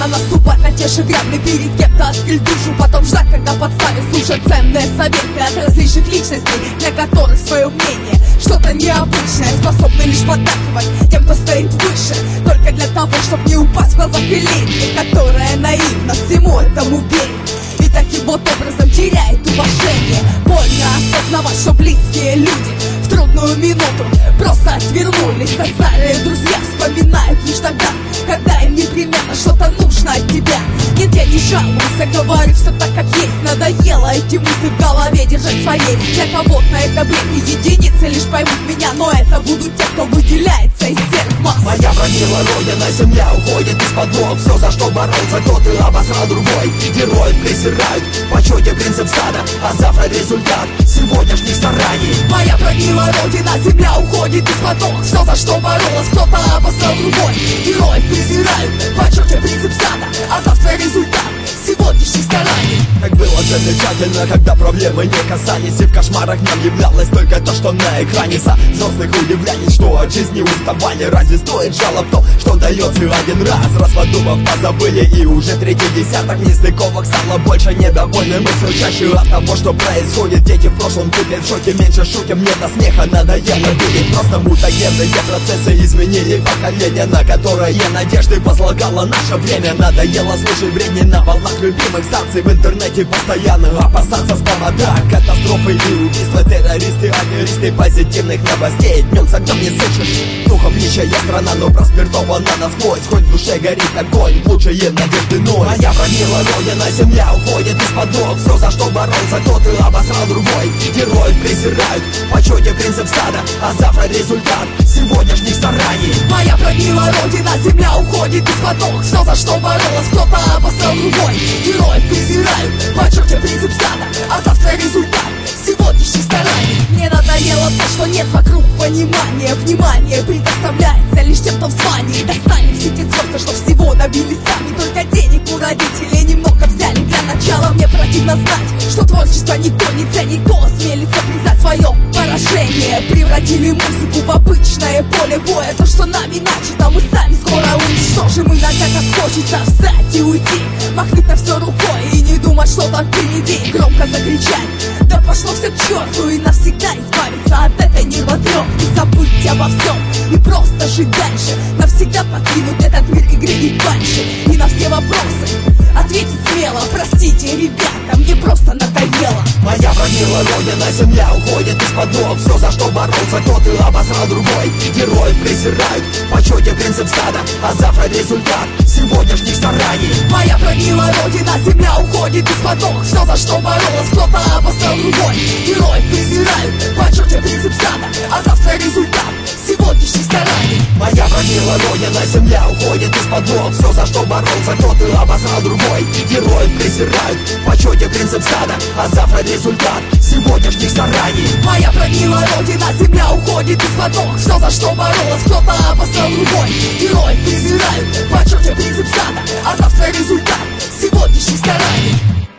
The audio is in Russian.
рано наступать на те же грабли, перед кем-то открыть душу, потом ждать, когда подставят, слушать ценные советы от различных личностей, для которых свое мнение что-то необычное, способны лишь поддакивать тем, кто стоит выше, только для того, чтобы не упасть в глазах элиты, которая наивно всему этому верит и таким вот образом теряет уважение. Больно осознавать, что близкие люди в трудную минуту просто отвернулись, а старые друзья вспоминают лишь тогда, когда им непременно что-то нужно от тебя. Нет, я не жалуюсь, говорю все так, как есть. Надоело эти мысли в голове держать своей. Для кого-то это бред, и единицы лишь поймут меня, но это будут те, кто выделяется из всех масс. Моя бронила родина, земля уходит из-под ног. Все, за что боролся, тот и обосрал другой. Героев презирают, в почете принцип стада, а завтра результат сегодняшних стараний. Моя бронила родина, земля уходит из-под ног. Все, за что боролась, кто-то обосрал другой. Героев презирают, в почете принцип стада, а завтра результат сегодняшних стараний. Как было замечательно, когда проблемы не касались, и в кошмарах нам являлось только то, что на экране. За взрослых удивлялись, что от жизни уставали. Разве стоит жалоб то, что дается один раз? Подумав, позабыли, и уже третий десяток нестыковок стало больше. Недовольны мы все чаще от того, что происходит. Дети в прошлом тупят, в шоке меньше шутим, не до смеха надоело видеть. Просто мутагенные процессы изменили поколение, на которое надежды возлагало наше время. Надоело слушать бредни на волнах любимых станций, в интернете постоянно опасаться спама. Да, катастрофы и убийства, террористы, аферисты, позитивных новостей днем с огнем не слышишь. Духом нищая страна, но проспиртована насквозь. Хоть в душе горит огонь, лучшие надежды ноль. Моя бронила родина, земля уходит из-под ног. Все, за что боролся, тот и обосрал другой. Героев презирают, в почете принцип стада, а завтра результат сегодняшних стараний. Моя бронила родина, земля уходит из-под ног. Все, за что боролась, кто-то обосрал другой. Героев презирают, в почете принцип стада, а завтра результат сегодняшних стараний. Мне надоело то, что нет вокруг понимания. Внимание предоставляется лишь тем, кто в звании. Достали все те звезды, что всего добились сами. Только денег у родителей немного взяли. Для начала мне противно знать, что творчество никто не ценит. Кто осмелится признать свое поражение? Превратили музыку в обычное поле боя. То, что нами начато, мы сами скоро уничтожим. Иногда как хочется встать и уйти, махнуть на все рукой и не думать, что там впереди. Громко закричать: да пошло все к черту, и навсегда избавиться от этой нервотрепки. Забыть обо всем и просто жить дальше. Навсегда покинуть этот мир игры и фальши. И на все вопросы ответить смело: простите, ребята, мне просто надоело. Моя бронила родина, земля уходит из-под ног. Все, за что боролся, тот и обосрал другой. Героев презирают, в почете принцип стада, а завтра результат сегодняшних стараний. Моя бронила родина, земля уходит из-под ног. Все, за что боролась, кто-то обосрал другой. Героев презирают, в почете принцип стада, а завтра результат сегодняшних стараний. Моя бронила родина, земля уходит из-под ног. Все, за что боролся, тот и обосрал другой. Героев презирают, в почете принцип стада, а завтра результат сегодняшних стараний. Моя бронила родина, земля уходит из-под ног. Все, за что боролась, кто-то обосрал другой. Героев презирают, в почете принцип стада, а завтра результат сегодняшних стараний.